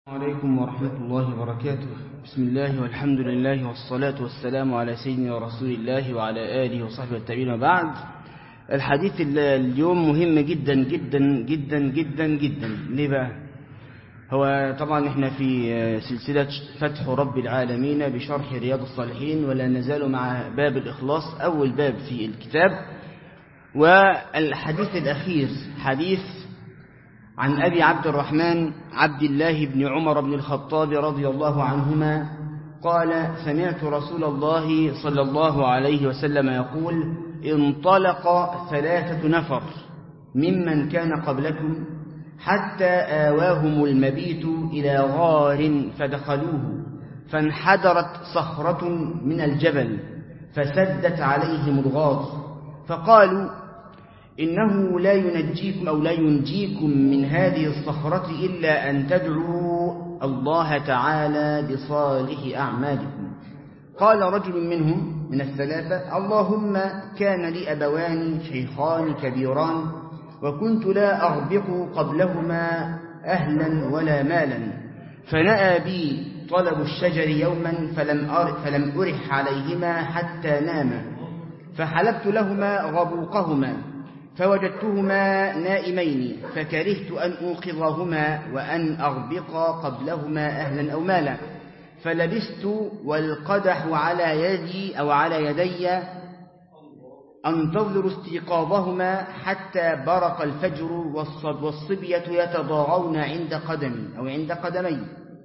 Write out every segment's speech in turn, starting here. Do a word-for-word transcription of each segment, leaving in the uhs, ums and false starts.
السلام عليكم ورحمة الله وبركاته. بسم الله والحمد لله والصلاة والسلام على سيدنا رسول الله وعلى آله وصحبه والتابعين. وبعد، الحديث اليوم مهم جدا جدا جدا جدا جدا. ليه بقى؟ هو طبعا احنا في سلسلة فتح رب العالمين بشرح رياض الصالحين، ولا نزال مع باب الإخلاص، أول باب في الكتاب. والحديث الأخير حديث عن أبي عبد الرحمن عبد الله بن عمر بن الخطاب رضي الله عنهما قال: سمعت رسول الله صلى الله عليه وسلم يقول: انطلق ثلاثة نفر ممن كان قبلكم حتى آواهم المبيت إلى غار فدخلوه، فانحدرت صخرة من الجبل فسدت عليهم الغار، فقالوا: إنه لا ينجيكم أو لا ينجيكم من هذه الصخرة إلا أن تدعوا الله تعالى بصالح أعمالكم. قال رجل منهم من الثلاثة: اللهم كان لي أبوان شيخان كبيران، وكنت لا أغبق قبلهما أهلا ولا مالا، فنأى بي طلب الشجر يوما فلم أرح, فلم أرح عليهما حتى ناما، فحلبت لهما غبوقهما فوجدتهما نائمين، فكرهت أن أوقظهما وأن أغبق قبلهما أهلا أو مالا، فلبست والقدح على يدي أو على يدي أنتظر استيقاظهما حتى برق الفجر والصبية يتضاغون عند قدمي أو عند قدمي،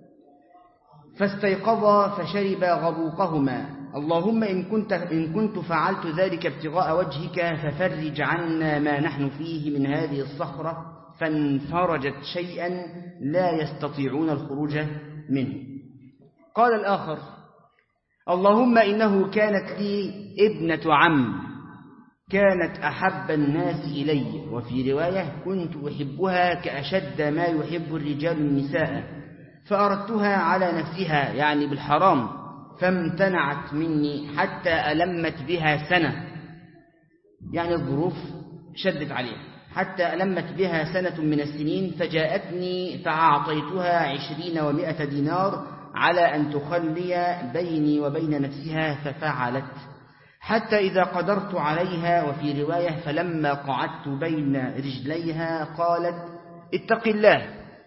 فاستيقظا فشرب غبوقهما. اللهم إن كنت, إن كنت فعلت ذلك ابتغاء وجهك ففرج عنا ما نحن فيه من هذه الصخرة، فانفرجت شيئا لا يستطيعون الخروج منه. قال الآخر: اللهم إنه كانت لي ابنة عم كانت أحب الناس إلي، وفي رواية كنت أحبها كأشد ما يحب الرجال النساء، فأردتها على نفسها يعني بالحرام، فامتنعت مني حتى ألمت بها سنة، يعني الظروف شدت عليها، حتى ألمت بها سنة من السنين، فجاءتني فأعطيتها عشرين ومائة دينار على أن تخلي بيني وبين نفسها، ففعلت حتى إذا قدرت عليها، وفي رواية فلما قعدت بين رجليها قالت: اتق الله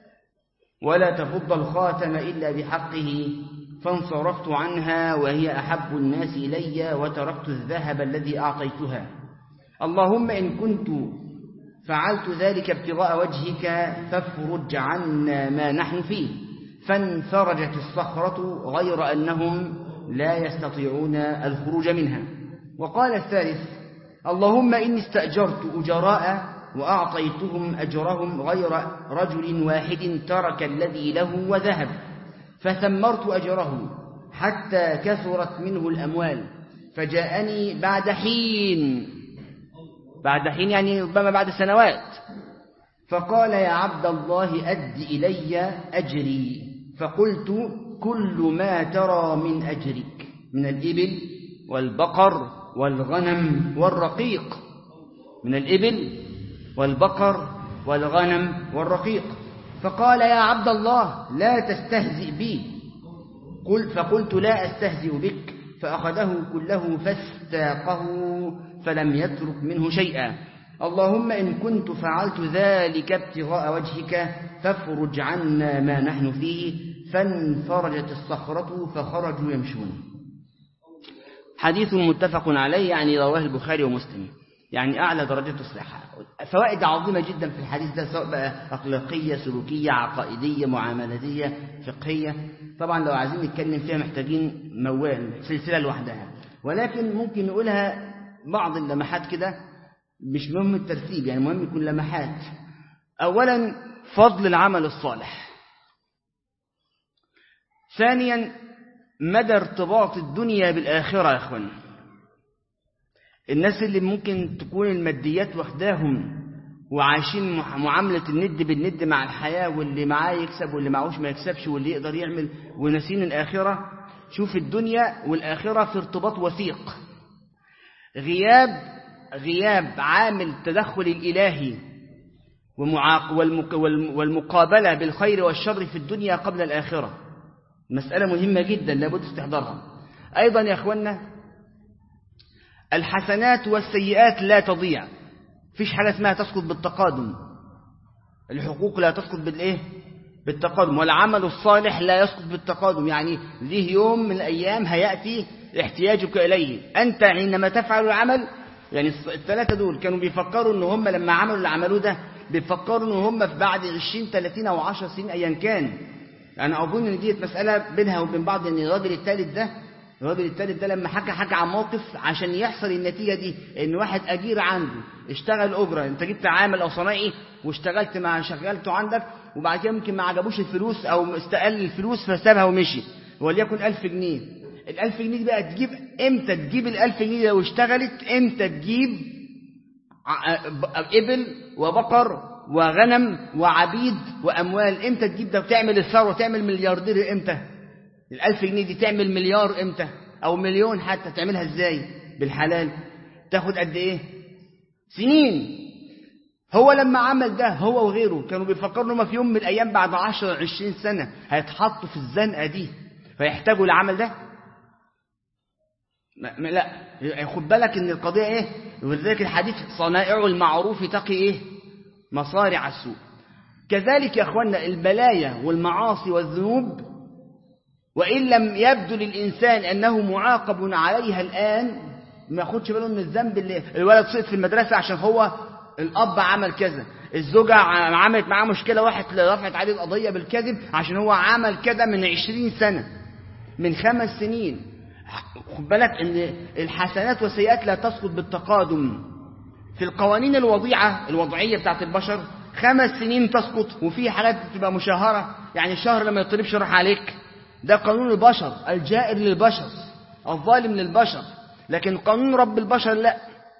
ولا تفض الخاتم إلا بحقه، فانصرفت عنها وهي أحب الناس إلي، وتركت الذهب الذي أعطيتها. اللهم إن كنت فعلت ذلك ابتغاء وجهك فافرج عنا ما نحن فيه، فانفرجت الصخرة غير أنهم لا يستطيعون الخروج منها. وقال الثالث: اللهم إني استأجرت أجراء وأعطيتهم أجرهم غير رجل واحد ترك الذي له وذهب، فثمرت أجره حتى كثرت منه الأموال، فجاءني بعد حين بعد حين يعني ربما بعد سنوات، فقال: يا عبد الله أد إلي أجري. فقلت: كل ما ترى من أجرك من الإبل والبقر والغنم والرقيق، من الإبل والبقر والغنم والرقيق. فقال: يا عبد الله لا تستهزئ بي. قلت فقلت: لا أستهزئ بك. فأخذه كله فاستاقه فلم يترك منه شيئا. اللهم إن كنت فعلت ذلك ابتغاء وجهك فافرج عنا ما نحن فيه، فانفرجت الصخرة فخرجوا يمشون. حديث متفق عليه، يعني رواه البخاري ومسلم، يعني أعلى درجة الصحة. فوائد عظيمة جدا في الحديث ده، سواء بقى أخلاقية، سلوكية، عقائدية، معاملاتية، فقهية. طبعا لو عايزين نتكلم فيها محتاجين موال سلسلة لوحدها، ولكن ممكن نقولها بعض اللمحات كده، مش مهم الترتيب، يعني مهم يكون لمحات. أولا، فضل العمل الصالح. ثانيا، مدى ارتباط الدنيا بالآخرة. يا أخوان، الناس اللي ممكن تكون الماديات وحداهم وعايشين معاملة الند بالند مع الحياة، واللي معاه يكسب واللي معهوش ما يكسبش، واللي يقدر يعمل، وناسين الآخرة. شوف الدنيا والآخرة في ارتباط وثيق. غياب غياب عامل التدخل الإلهي والمقابلة بالخير والشر في الدنيا قبل الآخرة. مسألة مهمة جدا لابد استحضارها. أيضا يا أخوانا الحسنات والسيئات لا تضيع، فيش حاجة اسمها تسقط بالتقادم. الحقوق لا تسقط بالإيه؟ بالتقادم. والعمل الصالح لا يسقط بالتقادم، يعني ذي يوم من الأيام هيأتي احتياجك إليه. أنت حينما تفعل العمل، يعني الثلاثة دول كانوا بيفكروا إن هم لما عملوا اللي عملوه ده بيفكروا إن هم في بعد عشرين ثلاثين أو عشر سنين أيا كان. أنا أظن إن دي مسألة بينها وبين بعض، إن الراجل الثالث ده الراجل الثالث ده لما حكى حكى عن موقف عشان يحصل النتيجة دي، إن واحد أجير عنده اشتغل أجرة، أنت جبت عامل أو صنايعي واشتغلت مع شغلته عندك، وبعد كده ممكن ما عجبوش الفلوس أو استقل الفلوس فسابها ومشي، وليكن ألف جنيه. الألف جنيه دي بقى تجيب إمتى؟ تجيب الألف جنيه لو اشتغلت إمتى؟ تجيب إبل وبقر وغنم وعبيد وأموال. إمتى تجيب ده وتعمل الثروة، تعمل ملياردير إمتى؟ الألف جنيه دي تعمل مليار إمتى؟ أو مليون حتى، تعملها إزاي؟ بالحلال. تاخد قد إيه؟ سنين. هو لما عمل ده هو وغيره كانوا بيفكروا إنهم في يوم من الأيام بعد عشر عشرين سنة هيتحطوا في الزنقة دي فيحتاجوا العمل ده؟ لا، خد بالك إن القضية إيه؟ ولذلك الحديث صنائع المعروف تقي إيه؟ مصارع السوء. كذلك يا أخوانا البلايا والمعاصي والذنوب، وإن لم يبدو للإنسان أنه معاقب عليها الآن، ما ياخدش باله من الذنب اللي الولد سقط في المدرسة عشان هو الأب عمل كذا، الزوجة عملت معاه مشكلة واحد رفعت عليه القضية بالكذب عشان هو عمل كذا من عشرين سنة من خمس سنين. خد بالك ان الحسنات والسيئات لا تسقط بالتقادم. في القوانين الوضيعة الوضعية بتاعت البشر خمس سنين تسقط، وفي حالات بتبقى مشاهرة، يعني الشهر لما يطلبش راح عليك، ده قانون البشر الجائر للبشر الظالم للبشر. لكن قانون رب البشر لا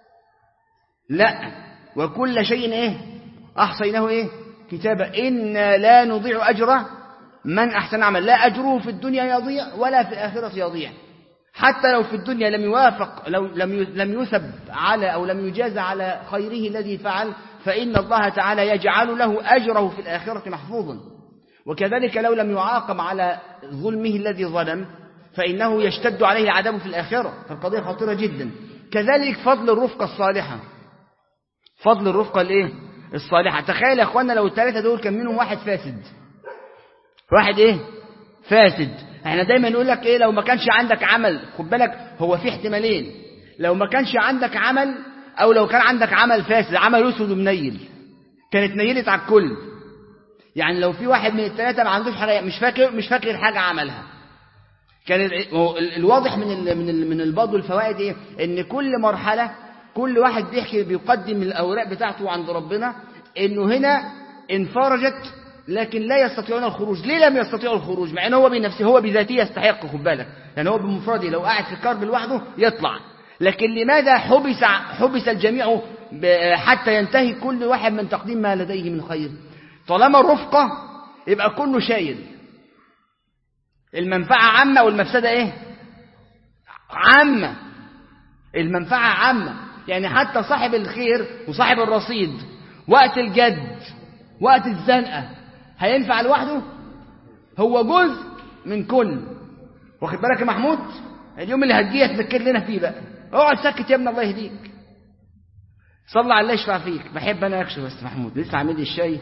لا وكل شيء ايه احصيناه ايه كتابا إنا لا نضيع أجر من أحسن عمل. لا أجره في الدنيا يضيع ولا في الآخرة يضيع. حتى لو في الدنيا لم يوافق، لو لم لم يثب على أو لم يجاز على خيره الذي فعل، فإن الله تعالى يجعل له أجره في الآخرة محفوظا. وكذلك لو لم يعاقب على ظلمه الذي ظلم فإنه يشتد عليه العذاب في الآخرة. فالقضية خطيرة جدا. كذلك فضل الرفقة الصالحة، فضل الرفقة الايه الصالحة. تخيل يا اخوانا لو الثلاثة دول كان منهم واحد فاسد، واحد ايه فاسد. احنا دايما نقول لك ايه، لو ما كانش عندك عمل، خد بالك هو في احتمالين، لو ما كانش عندك عمل او لو كان عندك عمل فاسد، عمل اسود ومنيل، كانت نيلت على الكل. يعني لو في واحد من الثلاثة ما عندوش حاجة، مش فاكر مش فاكر حاجة عملها، كان الواضح من ال من ال من البعض والفوائد ايه، ان كل مرحلة كل واحد بيحكي بيقدم الأوراق بتاعته عند ربنا، إنه هنا انفرجت لكن لا يستطيعون الخروج. ليه لم يستطيعوا الخروج؟ مع إنه هو بنفسه هو بذاته يستحق، خد بالك، يعني هو بمفرده لو قاعد في الكرب لوحده يطلع. لكن لماذا حبس حبس الجميع حتى ينتهي كل واحد من تقديم ما لديه من خير؟ طالما الرفقة يبقى كله شايل، المنفعة عامة والمفسدة إيه؟ عامة. المنفعة عامة، يعني حتى صاحب الخير وصاحب الرصيد وقت الجد وقت الزنقة هينفع لوحده؟ هو جزء من كل. واخد بالك يا محمود؟ اليوم اللي هتجيه تذكر لنا فيه بقى، اقعد سكت يا ابن الله يهديك، صلى على الله يشفع فيك. بحب انا اكشف بس محمود لسه عامل لي الشاي،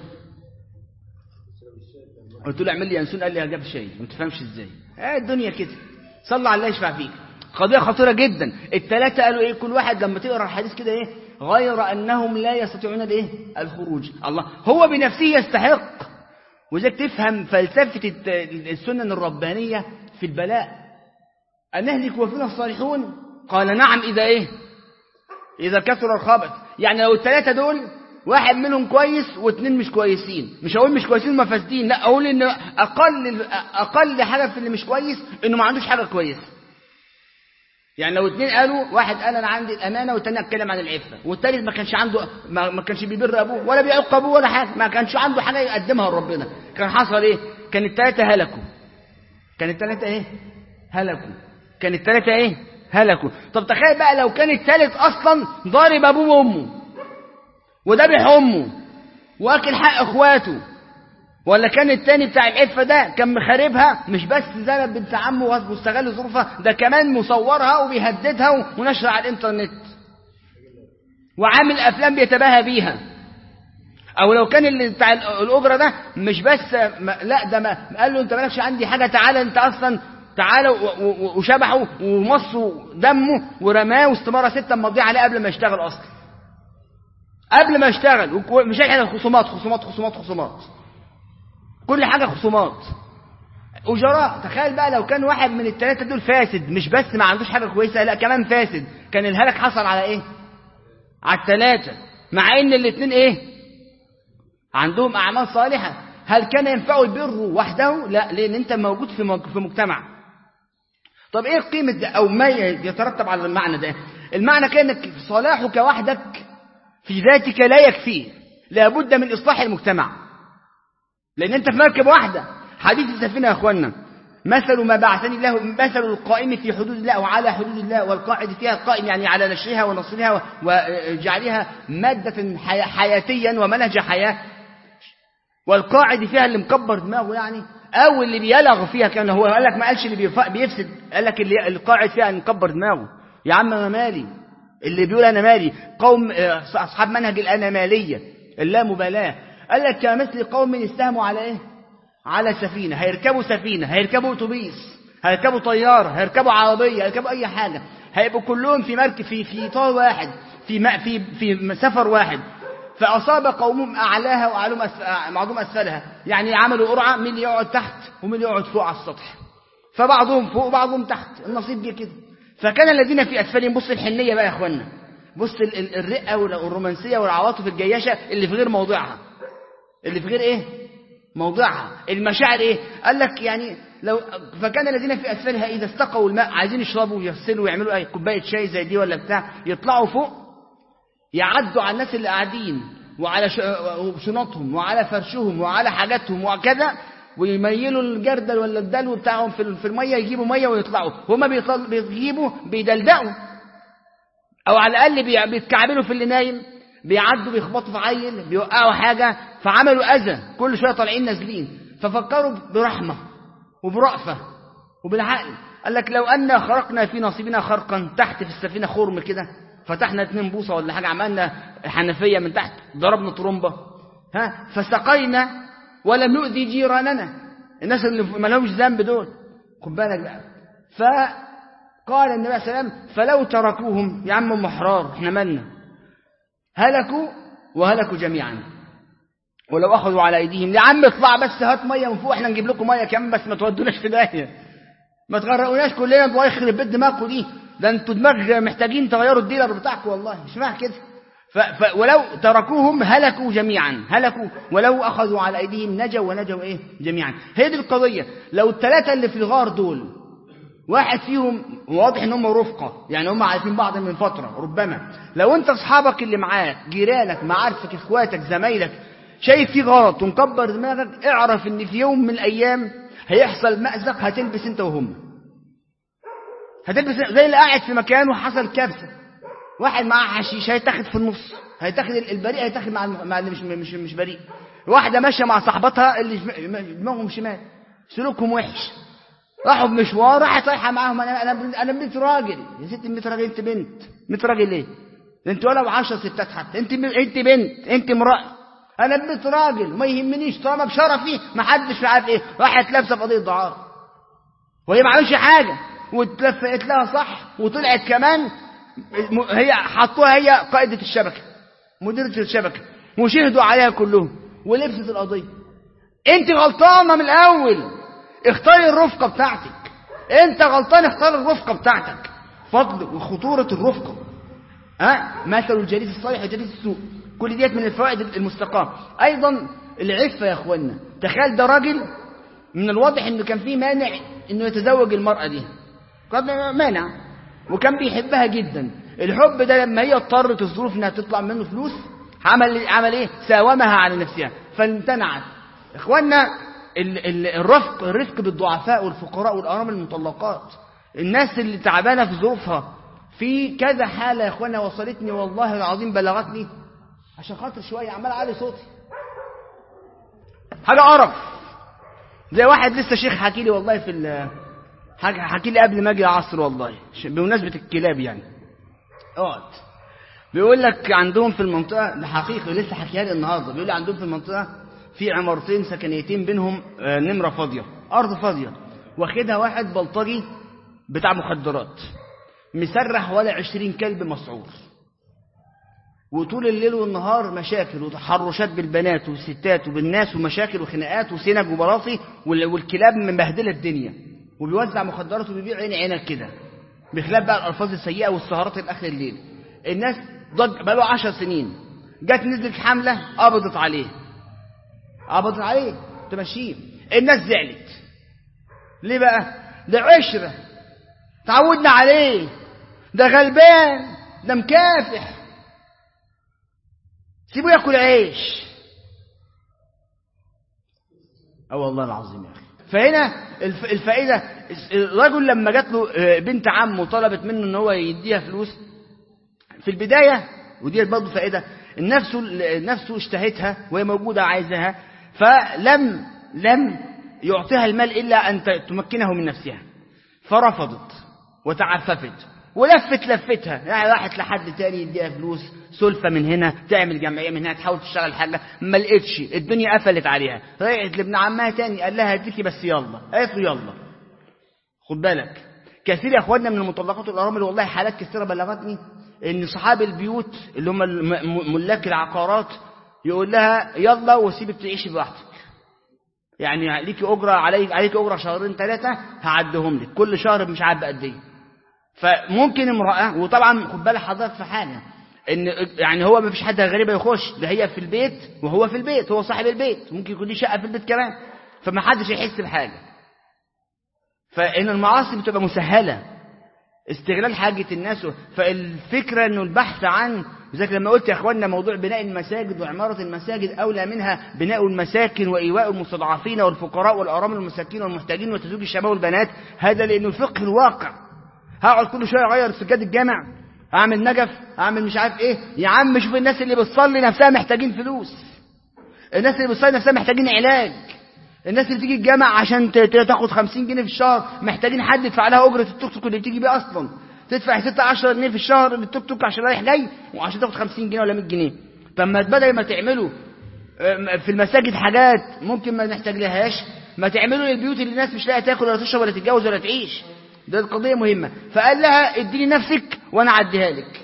قلت له اعمل لي ينسون، قال لي هجيب الشاي، ما تفهمش ازاي اه الدنيا كده. صلى على الله يشفع فيك. قضية خطيرة جدا. الثلاثة قالوا ايه كل واحد لما تقرأ الحديث كده ايه، غير انهم لا يستطيعون الايه الخروج. الله هو بنفسه يستحق. وذلك تفهم فلسفة السنن الربانية في البلاء. أنهلك وفينا الصالحون؟ قال نعم إذا ايه إذا كثر الخبث. يعني لو الثلاثة دول واحد منهم كويس واثنين مش كويسين، مش هقول مش كويسين مفاسدين، لا اقول ان اقل اقل حاجة في اللي مش كويس انه ما عندوش حاجة كويسة. يعني لو اثنين قالوا، واحد قال انا عندي الامانه والثاني اتكلم عن العفه، والثالث ما كانش عنده ما, ما كانش بيبر ابوه ولا بيعق ابوه ولا حاجه، ما كانش عنده حاجه يقدمها لربنا، كان حصل ايه؟ كان الثلاثه هلكوا. كان الثلاثه ايه؟ هلكوا. كان الثلاثه ايه؟ هلكوا. طب تخيل بقى لو كان الثالث اصلا ضارب ابوه وامه وذبح امه واكل حق اخواته، ولا كان التاني بتاع العفة ده كان مخاربها، مش بس زنب بنت عمه واستغل ظروفها، ده كمان مصورها وبيهددها ونشرها على الانترنت وعامل افلام بيتباهى بيها. او لو كان اللي بتاع الاجره ده مش بس ما لا ده ما قال له انت مالكش عندي حاجه، تعالى انت اصلا تعالى، وشبحه ومصوا دمه ورماه واستماره ستة مضيعه عليه قبل ما يشتغل اصلا، قبل ما يشتغل. مش احنا خصومات خصومات خصومات خصومات، كل حاجه خصومات اجراء. تخيل بقى لو كان واحد من الثلاثه دول فاسد، مش بس ما عندوش حاجه كويسه، لا كمان فاسد، كان الهلاك حصل على ايه؟ على الثلاثه، مع ان الاثنين ايه؟ عندهم اعمال صالحه. هل كان ينفع البر وحده؟ لا، لان انت موجود في في مجتمع. طب ايه قيمه ده او ما يترتب على المعنى ده؟ المعنى كان انك صلاحك وحدك في ذاتك لا يكفي، لابد من اصلاح المجتمع، لان انت في مركب واحده. حديث السفينه يا اخوانا، مثل ما بعثني الله مثل القائم في حدود الله وعلى حدود الله، والقاعد فيها، القائم يعني على نشرها ونصرها وجعلها ماده حياتيا ومنهج حياه، والقاعد فيها اللي مكبر دماغه يعني، او اللي بيلغ فيها. كان هو قال لك ما قالش اللي بيفسد، قال لك اللي القاعد فيها اللي مكبر دماغه. يا عم انا مالي، اللي بيقول انا مالي قوم اصحاب منهج الاناماليه اللامبالاه. قال لك كمثل قوم استهموا على ايه؟ على سفينه. هيركبوا سفينه، هيركبوا اتوبيس، هيركبوا طياره، هيركبوا عربيه، هيركبوا اي حاجه، هيبقوا كلهم في مركب في في اطار واحد، في في في سفر واحد. فأصاب قومهم أعلاها وبعضهم أسفلها، يعني عملوا قرعة مين اللي يقعد تحت ومين اللي يقعد فوق على السطح، فبعضهم فوق وبعضهم تحت، النصيب جه كده. فكان الذين في أسفلهم، بص الحنية بقى يا أخوانا، بص الرقة والرومانسية والعواطف الجياشة اللي في غير موضعها، اللي في غير إيه؟ موضعها. المشاعر إيه؟ قال لك يعني لو فكان الذين في أسفلها إذا استقوا الماء، عايزين يشربوا ويغسلوا ويعملوا أي كوباية شاي زي دي ولا بتاع، يطلعوا فوق يعدوا على الناس اللي قاعدين وعلى شنطهم وعلى فرشهم وعلى حاجاتهم وكذا، ويميلوا الجردل ولا الدلو بتاعهم في الميه، يجيبوا ميه ويطلعوا. هما بيجيبوا بيدلدقوا، او على الاقل بيتكعبلوا في اللي نايم، بيعدوا بيخبطوا في عيل، بيوقعوا حاجه، فعملوا اذى، كل شويه طالعين نازلين. ففكروا برحمه وبرأفه وبالعقل. قال لك لو أن خرقنا في نصيبنا خرقا، تحت في السفينة خرم كده، فتحنا اتنين بوصة ولا حاجة، عملنا حنفية من تحت، ضربنا طرمبة، ها فسقينا ولم نؤذي جيراننا، الناس اللي ما لهمش ذنب دول، خد بالك بقى. فقال النبي عليه السلام فلو تركوهم، يا عم محرار احنا مالنا، هلكوا وهلكوا جميعا. ولو اخذوا على ايديهم، يا عم اطلع بس هات ميه من فوق، احنا نجيب لكم ميه كمان، بس ما تودوناش في داهيه، ما تغرقوناش كلنا، الله يخرب بيت دماغكم دي، ده انتوا دماغ محتاجين تغيروا الديلر بتاعكم، والله اسمع كده. ف... ف... ولو تركوهم هلكوا جميعا، هلكوا ولو اخذوا على ايديهم نجوا ونجوا ايه جميعا. هي دي القضيه. لو الثلاثه اللي في الغار دول واحد فيهم واضح ان هم رفقه، يعني هم عارفين بعض من فتره، ربما لو انت اصحابك اللي معاك، جيرانك، معارفك، اخواتك، زمايلك، شايف فيه غلط ومكبر دماغك، اعرف ان في يوم من الايام هيحصل مأزق، هتلبس انت وهم، هتلبس زي اللي قاعد في مكان وحصل كبسه، واحد معاه حشيش هيتاخد في النص، هيتاخد البريء هيتاخد مع مع اللي مش مش مش بريء. واحده ماشيه مع صاحبتها اللي دماغهم شمال، سلوكهم وحش، راحوا بمشوار، راحت رايحه معاهم، انا انا انا بنت راجل، يا ست بنت راجل، انت بنت بنت راجل ليه؟ انت ولا بعشر ستات حتى، انت انت بنت، انت امراه، انا بنت راجل وما يهمنيش طالما بشرفي، ما حدش عارف ايه. راحت لابسه في قضيه دعاره وهي ما عملتش حاجه، واتلفقت لها صح، وطلعت كمان هي حطوها هي قائده الشبكه، مديره الشبكه، وشهدوا عليها كلهم، ولبست القضيه. انت غلطانه من الاول، اختاري الرفقه بتاعتك، انت غلطان، اختار الرفقه بتاعتك. فضل وخطوره الرفقه، ها مثل الجليس الصالح وجليس السوء، كل ديت من الفوائد المستقاه. ايضا العفه يا اخوانا، تخيل ده راجل من الواضح انه كان فيه مانع انه يتزوج المراه دي، قد مانع، وكان بيحبها جدا. الحب ده لما هي اضطرت الظروف انها تطلع منه فلوس، عمل عمل ايه؟ ساومها على نفسها فامتنعت. اخوانا الرفق الرفق بالضعفاء والفقراء والارامل المطلقات، الناس اللي تعبانه في ظروفها، في كذا حاله يا اخوانا وصلتني والله العظيم، بلغتني عشان خاطر شويه عمال اعلي صوتي، حاجة قرف. زي واحد لسه شيخ حكي لي والله في ال حكي لي قبل ما اجي العصر والله بمناسبة الكلاب يعني. اقعد بيقول لك عندهم في المنطقة، ده حقيقي لسه حكيها لي النهارده، بيقول لي عندهم في المنطقة في عمارتين سكنيتين بينهم نمرة فاضية، أرض فاضية، واخدها واحد بلطجي بتاع مخدرات مسرح ولا عشرين كلب مسعور، وطول الليل والنهار مشاكل وتحرشات بالبنات والستات وبالناس ومشاكل وخناقات وسنج وبراصي، والكلاب مبهدله الدنيا، وبيوزع مخدرات وبيبيع عين عينك كده، بخلاف بقى الالفاظ السيئه والسهرات لاخر الليل. الناس ضج بقى له عشر سنين، جت نزلت حمله قبضت عليه قبضت عليه تمشيه. الناس زعلت ليه بقى؟ ده عشره تعودنا عليه، ده غلبان، ده مكافح، سيبوه ياكل عيش. اه والله العظيم يا اخي. فهنا الفائده، الرجل لما جات له بنت عمه طلبت منه ان هو يديها فلوس في البدايه، ودي برضه فائده، النفس نفسه اشتهتها وهي موجوده عايزاها، فلم لم يعطيها المال الا ان تمكنه من نفسها، فرفضت وتعففت ولفت لفتها، يعني راحت لحد تاني يديها فلوس، سلفة من هنا، تعمل جمعية من هنا، تحاول تشتغل حاجة، ما لقيتش، الدنيا قفلت عليها، رجعت لابن عمها تاني قال لها هديكي بس يلا، قالت له يلا. خد بالك كثير يا اخواننا من المطلقات والارامل والله حالات كثيرة بلغتني ان صحاب البيوت اللي هم ملاك العقارات يقول لها يلا وسيبك تعيشي براحتك، يعني ليكي اجره، عليك عليكي اجره شهرين ثلاثه هعدهم لك كل شهر مش عارف قد ايه. فممكن امراه، وطبعا خد بالك حضرتك في حاجه ان يعني هو ما فيش حد غريبه يخش، ده هي في البيت وهو في البيت، هو صاحب البيت، ممكن يكون ليه شقه في البيت كمان، فما حدش يحس بحاجه. فان المعاصي بتبقى مسهله، استغلال حاجه الناس. فالفكره انه البحث عن ذلك لما قلت يا اخواننا موضوع بناء المساجد وعماره المساجد اولى منها بناء المساكن وايواء المستضعفين والفقراء والارامل والمساكين والمحتاجين وتزويج الشباب والبنات، هذا لانه الفقه الواقع. هقعد كل شويه اغير سجاد الجامع، اعمل نجف، اعمل مش عارف ايه، يا عم شوف الناس اللي بتصلي نفسها محتاجين فلوس، الناس اللي بتصلي نفسها محتاجين علاج، الناس اللي تيجي الجامع عشان تاخد خمسين جنيه في الشهر محتاجين حد يدفع لها اجره التوك توك اللي بتيجي بيه اصلا، تدفع ستة عشر جنيه في الشهر للتوك توك عشان رايح جاي وعشان تاخد خمسين جنيه ولا مية جنيه. طب ما بدل ما تعملوا في المساجد حاجات ممكن ما نحتاج لهاش، ما تعملوا للبيوت اللي الناس مش لاقيه تاكل ولا تشرب ولا تتجوز ولا تعيش. ده القضيه مهمه. فقال لها اديني نفسك وانا اعديها لك،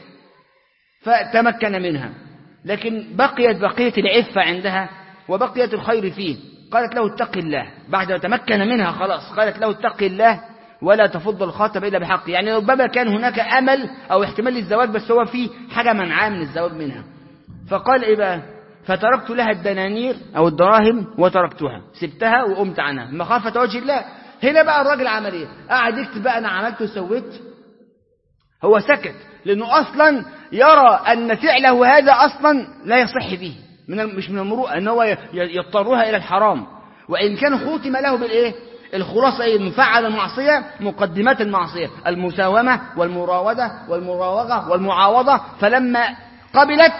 فتمكن منها، لكن بقيت بقيه العفه عندها وبقيت الخير فيه. قالت له اتق الله بعد ما تمكن منها خلاص، قالت له اتق الله ولا تفض الخاتم الا بحق، يعني ربما كان هناك امل او احتمال للزواج بس هو في حاجه منعاه من الزواج منها. فقال ايه بقى؟ فتركت لها الدنانير او الدراهم وتركتها، سبتها وقمت عنها مخافه وجه الله. هنا بقى الراجل عمل ايه؟ قعد يكتب بقى انا عملت وسويت، هو سكت لانه اصلا يرى ان فعله هذا اصلا لا يصح به، من مش من المروءه ان هو يضطرها الى الحرام، وان كان ختم له بالايه؟ الخلاصه ايه؟ مفعل المعصيه، مقدمات المعصيه، المساومه والمراوده والمراوغه والمعاوضه. فلما قبلت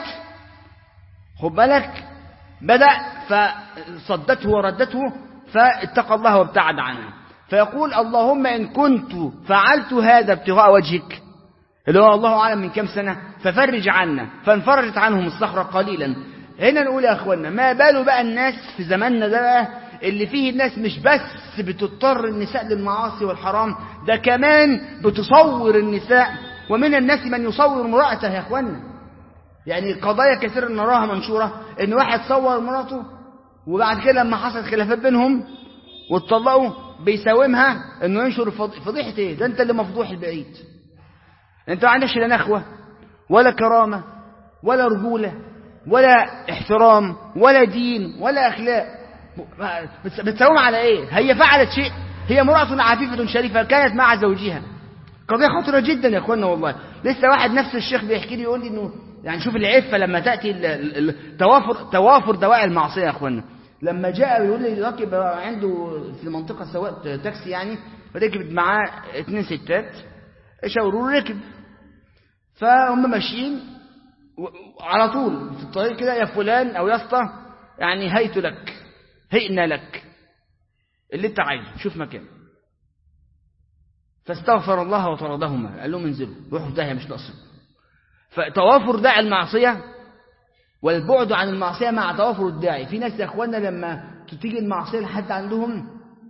خد بالك بدا فصدته وردته فاتقى الله وابتعد عنها. فيقول اللهم ان كنت فعلت هذا ابتغاء وجهك، اللي هو الله اعلم من كم سنه، ففرج عنا. فانفرجت عنهم الصخره قليلا. هنا نقول يا اخوانا ما باله بقى الناس في زماننا ده بقى اللي فيه الناس مش بس بتضطر النساء للمعاصي والحرام، ده كمان بتصور النساء، ومن الناس من يصور امرأته يا اخوانا. يعني قضايا كثيرة نراها منشورة ان واحد صور مراته وبعد كده لما حصلت خلافات بينهم واتطلقوا بيساومها انه ينشر فضيحة ايه؟ ده انت اللي مفضوح البعيد، انت ما عندكش لا نخوة ولا كرامة ولا رجولة ولا احترام ولا دين ولا اخلاق، بتساوم على ايه؟ هي فعلت شيء، هي امرأة عفيفة شريفة كانت مع زوجها. قضية خطيرة جدا يا اخوانا والله. لسه واحد نفس الشيخ بيحكي لي يقول لي انه يعني شوف العفة لما تأتي توافر توافر دواعي المعصية يا اخوانا. لما جاء يقول لي راكب عنده في المنطقة سواق تاكسي، يعني ركب معاه اتنين ستات شاوروا له ركب، فهم ماشيين على طول في الطريق كده، يا فلان او يا اسطى يعني هيت لك هئنا لك اللي انت عايزه، شوف مكان. فاستغفر الله وطردهما، قال لهم انزلوا روحوا في داهيه مش ناقصين. فتوافر داعي المعصيه والبعد عن المعصيه مع توافر الداعي. في ناس يا اخوانا لما تيجي المعصيه لحد عندهم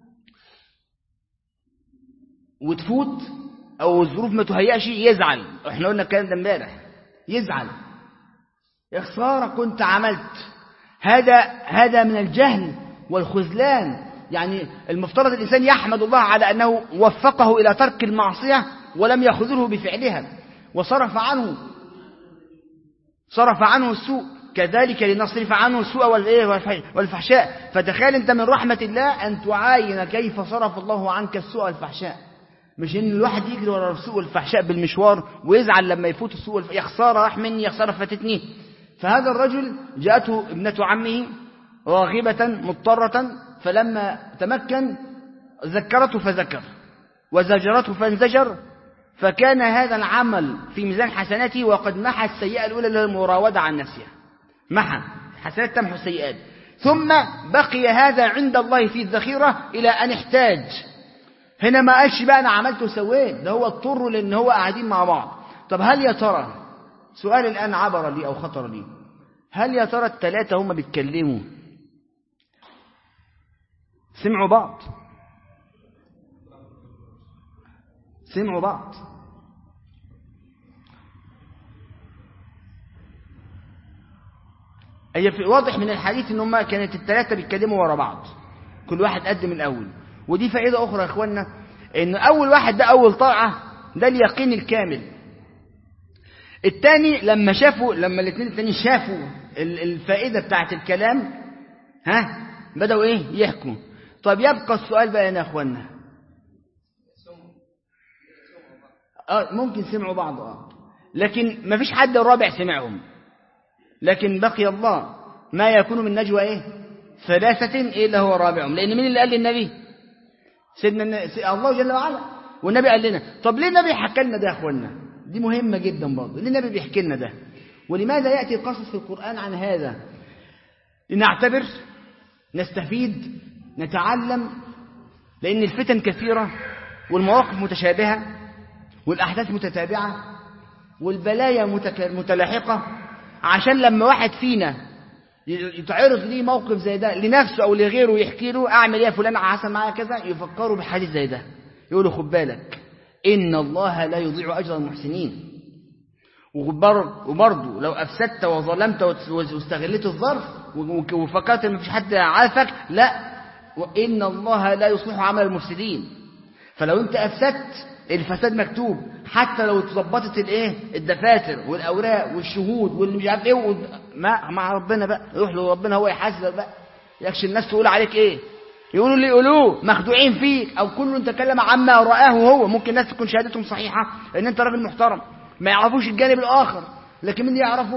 وتفوت او الظروف ما تهيأش يزعل. احنا قلنا الكلام ده امبارح، يزعل يا خساره كنت عملت هذا. هذا من الجهل والخذلان. يعني المفترض الإنسان يحمد الله على أنه وفقه إلى ترك المعصية ولم يخذله بفعلها وصرف عنه صرف عنه السوء. كذلك لنصرف عنه السوء والفحشاء. فتخيل أنت من رحمة الله أن تعاين كيف صرف الله عنك السوء والفحشاء، مش إن الواحد يجري ورا السوء والفحشاء بالمشوار ويزعل لما يفوت السوء والفحشاء، يا خسارة راح مني، يا خسارة فاتتني. فهذا الرجل جاءته ابنة عمه راغبة مضطرة، فلما تمكن ذكرته فذكر وزجرته فانزجر، فكان هذا العمل في ميزان حسناته وقد محى السيئة الأولى اللي هي المراودة عن نفسها. محى حسنات تمحو السيئات. ثم بقي هذا عند الله في الذخيرة إلى أن احتاج. هنا ما قالش بقى أنا عملت وسويت، ده هو اضطر لأن هو قاعدين مع بعض. طب هل يا ترى، سؤال الآن عبر لي أو خطر لي، هل يا ترى الثلاثة هم بيتكلموا سمعوا بعض؟ سمعوا بعض. هي في واضح من الحديث ان هم كانت الثلاثه بيتكلموا ورا بعض، كل واحد قدم الاول. ودي فائده اخرى يا اخوانا، ان اول واحد ده اول طاعه ده اليقين الكامل. الثاني لما شافوا لما الاثنين الثانيين شافوا الفائده بتاعه الكلام ها بداوا ايه يحكوا. طب يبقى السؤال بقى هنا يا اخوانا، اه ممكن سمعوا بعض اه لكن ما فيش حد الرابع سمعهم. لكن بقي الله، ما يكون من نجوى ايه ثلاثة الا هو رابعهم. لان مين اللي قال للنبي؟ سيدنا الله جل وعلا، والنبي قال لنا. طب ليه النبي حكى لنا ده يا اخوانا؟ دي مهمة جدا برضه. ليه النبي بيحكي لنا ده؟ ولماذا يأتي قصص في القرآن عن هذا؟ لنعتبر، نستفيد، نتعلم. لأن الفتن كثيرة والمواقف متشابهة والأحداث متتابعة والبلايا متلاحقة، عشان لما واحد فينا يتعرض ليه موقف زي ده لنفسه أو لغيره يحكي له أعمل إيه يا فلان حصل معايا كذا، يفكروا بحديث زي ده، يقولوا خد بالك إن الله لا يضيع أجر المحسنين. وبرضه لو أفسدت وظلمت واستغلت الظرف وفكرت إن مفيش حد عارفك، لا، وإن الله لا يصلح عمل المفسدين. فلو أنت أفسدت الفساد مكتوب، حتى لو اتظبطت الايه الدفاتر والاوراق والشهود واللي مش عارف ايه ما مع ربنا بقى، روح لربنا هو يحاسبك بقى. يكش الناس تقول عليك ايه، يقولوا اللي يقولوه مخدوعين فيك، او كل تكلم عما رآه هو. ممكن الناس تكون شهادتهم صحيحه ان انت راجل محترم، ما يعرفوش الجانب الاخر، لكن مين يعرفه؟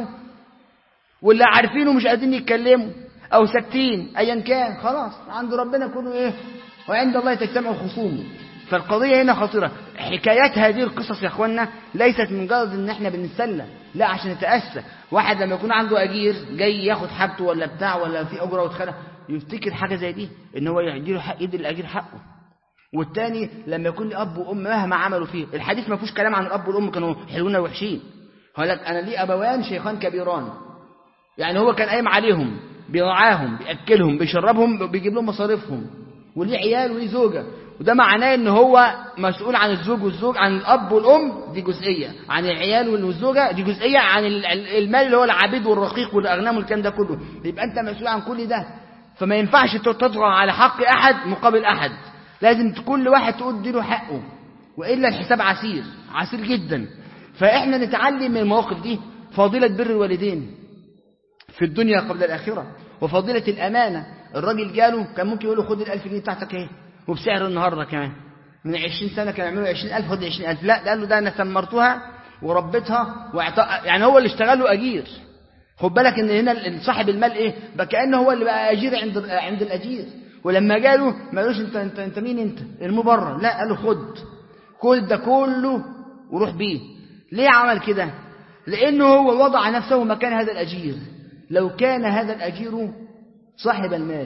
واللي عارفينه مش قادرين يتكلموا او ساكتين، ايا كان خلاص عند ربنا كله ايه، وعند الله تجتمع الخصوم. فالقضية هنا خطيرة. حكايات هذه القصص يا اخوانا ليست من مجرد ان احنا بنتسلى، لا، عشان نتأسى. واحد لما يكون عنده اجير جاي ياخد حاجته ولا بتاع ولا في اجره واتخانق، يفتكر حاجة زي دي ان هو يديله حق، يدي الاجير حقه. والتاني لما يكون لي اب وام مهما عملوا فيه، الحديث ما فيهوش كلام عن الاب والام كانوا حلوين ووحشين. هقول لك انا لي ابوان شيخان كبيران، يعني هو كان قايم عليهم، بيرعاهم، بياكلهم، بيشربهم، بيجيب لهم مصاريفهم، وليه عيال وليه زوجه. وده معناه ان هو مسؤول عن الزوج والزوج، عن الاب والام دي جزئيه، عن العيال والزوجه دي جزئيه، عن المال اللي هو العبيد والرقيق والاغنام والكلام ده كله. يبقى انت مسؤول عن كل ده. فما ينفعش تطغى على حق احد مقابل احد، لازم كل واحد تقول له حقه، والا الحساب عسير عسير جدا. فاحنا نتعلم من المواقف دي فضيله بر الوالدين في الدنيا قبل الاخره، وفضيله الامانه. الراجل جاله كان ممكن يقول له خد الألف جنيه بتاعتك اهي، وبسعر النهارده كمان، من عشرين سنة كانوا يعملوا عشرين ألف، خد عشرين ألف. لا، قال له ده أنا ثمرتها وربيتها وإعطاء، يعني هو اللي اشتغل له أجير. خد بالك إن هنا صاحب المال إيه بقى، كأنه هو اللي بقى أجير عند عند الأجير. ولما جاله ما قالوش أنت أنت أنت مين أنت ارميه بره، لا، قال له خد كل ده كله وروح بيه. ليه عمل كده؟ لأنه هو وضع نفسه مكان هذا الأجير. لو كان هذا الأجير صاحب المال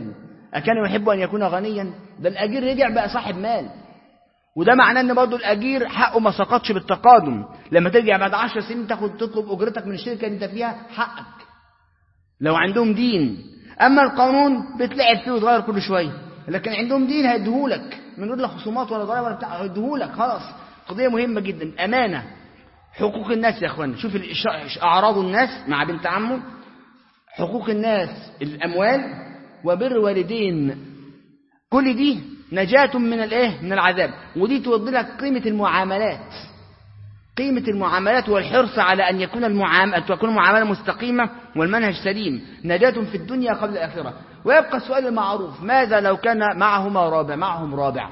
أكان يحب أن يكون غنيا؟ ده الأجير رجع بقى صاحب مال، وده معناه أن برضه الأجير حقه ما سقطش بالتقادم. لما ترجع بعد عشر سنين تاخد تطلب أجرتك من الشركة اللي أنت فيها حقك لو عندهم دين. أما القانون بتلعب فيه وتغير كل شوية، لكن عندهم دين هيديهولك من غير لا خصومات ولا ضرائب ولا بتاع، هيديهولك خلاص. قضية مهمة جدا، أمانة. حقوق الناس يا أخوانا، شوف أعراض الناس مع بنت عمه، حقوق الناس الأموال، وبر والدين، كل دي نجاة من الايه من العذاب. ودي توضي لك قيمة المعاملات، قيمة المعاملات والحرص على أن يكون المعاملة تكون المعاملة مستقيمة والمنهج سليم، نجاة في الدنيا قبل الآخرة. ويبقى السؤال المعروف، ماذا لو كان معهما رابع معهم رابع؟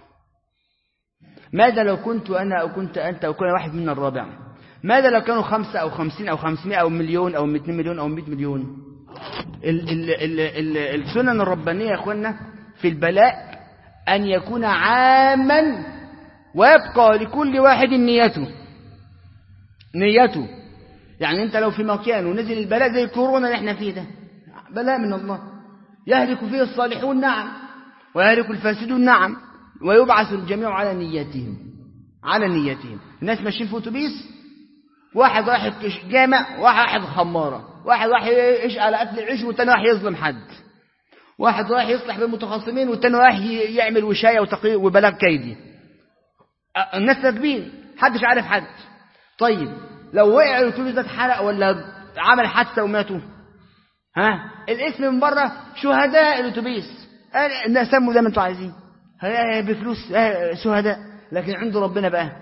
ماذا لو كنت أنا أو كنت أنت أو كل واحد منا الرابع؟ ماذا لو كانوا خمسة أو خمسين أو خمسمائة أو مليون أو مئتين مليون أو مئة مليون؟ ال ال ال ال السنن الربانية يا أخوانا في البلاء أن يكون عاما، ويبقى لكل واحد نيته نيته. يعني أنت لو في مكان ونزل البلاء زي الكورونا اللي احنا فيه ده، بلاء من الله، يهلك فيه الصالحون نعم ويهلك الفاسدون نعم، ويبعث الجميع على نيتهم على نيتهم. الناس ماشيين في أتوبيس، واحد راح جامع، واحد خمارة، واحد راح يعيش على أكل العيش، والتاني راح يظلم حد، واحد راح يصلح بين المتخاصمين، والتاني راح يعمل وشاية وتقي وبلاغ كيدي. الناس راكبين محدش عارف حد. طيب لو وقع الأتوبيس ده اتحرق ولا عمل حادثة وماتوا، ها الاسم من بره شهداء الأتوبيس، الناس سموا زي ما انتوا عايزين بفلوس شهداء، لكن عند ربنا بقى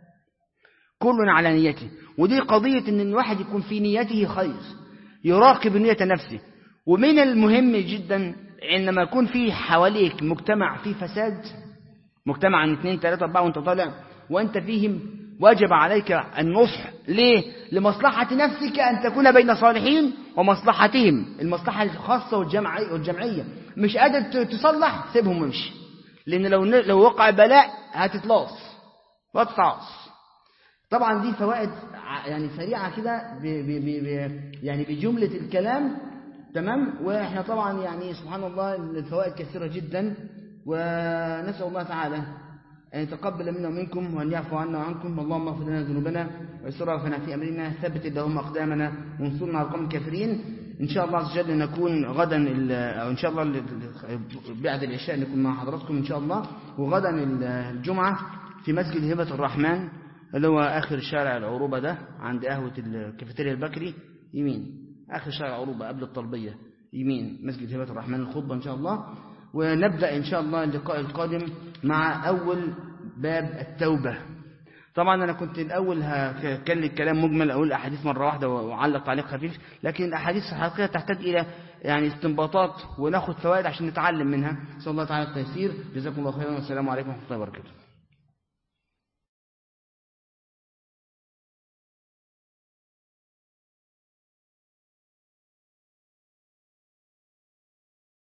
كل على نيته. ودي قضية ان الواحد يكون في نيته خير، يراقب نية نفسه. ومن المهم جدا عندما يكون في حواليك مجتمع فيه فساد، مجتمع عن اثنين ثلاثة أربعة وانت طالع وانت فيهم، واجب عليك النصح. ليه؟ لمصلحة نفسك أن تكون بين صالحين ومصلحتهم، المصلحة الخاصة والجمعية. مش قادر تصلح سيبهم وامشي، لأن لو لو وقع بلاء هتتلاص وتتعاص. طبعا دي فوائد يعني سريعة كده يعني بجملة الكلام، تمام. واحنا طبعا يعني سبحان الله الفوائد كثيرة جدا، ونسأل الله تعالى أن يتقبل منا ومنكم وأن يعفو عنا وعنكم. اللهم اغفر لنا ذنوبنا وإسرافنا في أمرنا، ثبت اللهم أقدامنا وانصرنا على القوم الكافرين. إن شاء الله عز وجل نكون غدا أو إن شاء الله بعد العشاء نكون مع حضراتكم إن شاء الله. وغدا الجمعة في مسجد هبة الرحمن اللي هو آخر شارع العروبة ده عند قهوة الكافيتيريا البكري يمين، آخر شارع العروبة قبل الطلبية يمين، مسجد هبة الرحمن الخطبة إن شاء الله. ونبدأ إن شاء الله اللقاء القادم مع أول باب التوبة. طبعا أنا كنت الأول كان الكلام مجمل، أقول أحاديث مرة واحدة وأعلق تعليق خفيف، لكن الأحاديث الحقيقية تحتاج إلى يعني استنباطات وناخد فوائد عشان نتعلم منها. نسأل الله تعالى التيسير. جزاكم الله خيرا والسلام عليكم ورحمة الله وبركاته.